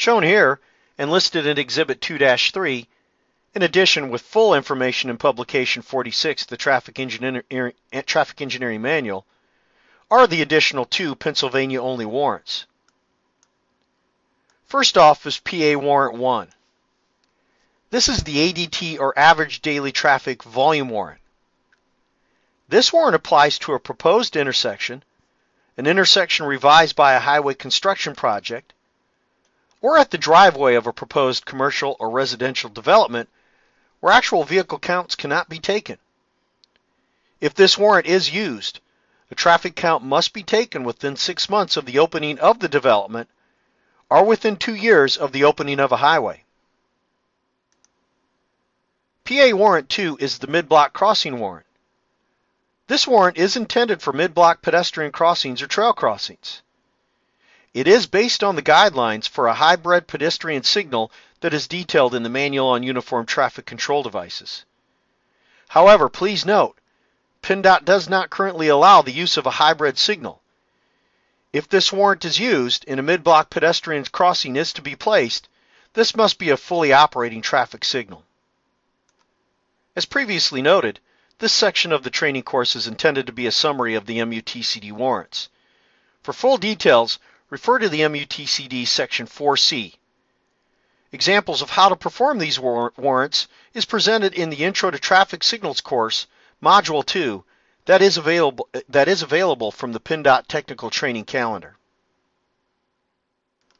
shown here and listed in Exhibit 2-3, in addition with full information in Publication 46, the Traffic Engineering Manual, are the additional 2 Pennsylvania-only warrants. First off is PA Warrant 1. This is the ADT, or Average Daily Traffic Volume Warrant. This warrant applies to a proposed intersection, an intersection revised by a highway construction project, or at the driveway of a proposed commercial or residential development where actual vehicle counts cannot be taken. If this warrant is used, a traffic count must be taken within 6 months of the opening of the development or within 2 years of the opening of a highway. PA Warrant 2 is the Mid-Block Crossing Warrant. This warrant is intended for mid-block pedestrian crossings or trail crossings. It is based on the guidelines for a hybrid pedestrian signal that is detailed in the Manual on Uniform Traffic Control Devices. However, please note, PennDOT does not currently allow the use of a hybrid signal. If this warrant is used and a mid-block pedestrian crossing is to be placed, this must be a fully operating traffic signal. As previously noted, this section of the training course is intended to be a summary of the MUTCD warrants. For full details, refer to the MUTCD Section 4C. Examples of how to perform these warrants is presented in the Intro to Traffic Signals course, Module 2, that is available from the PennDOT Technical Training Calendar.